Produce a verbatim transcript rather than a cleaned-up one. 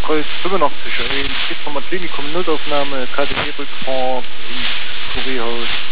Kreuz fünfundachtzig eins, geht vom Klinikum Notaufnahme, K D W-Rückfahrt ins Kurierhaus.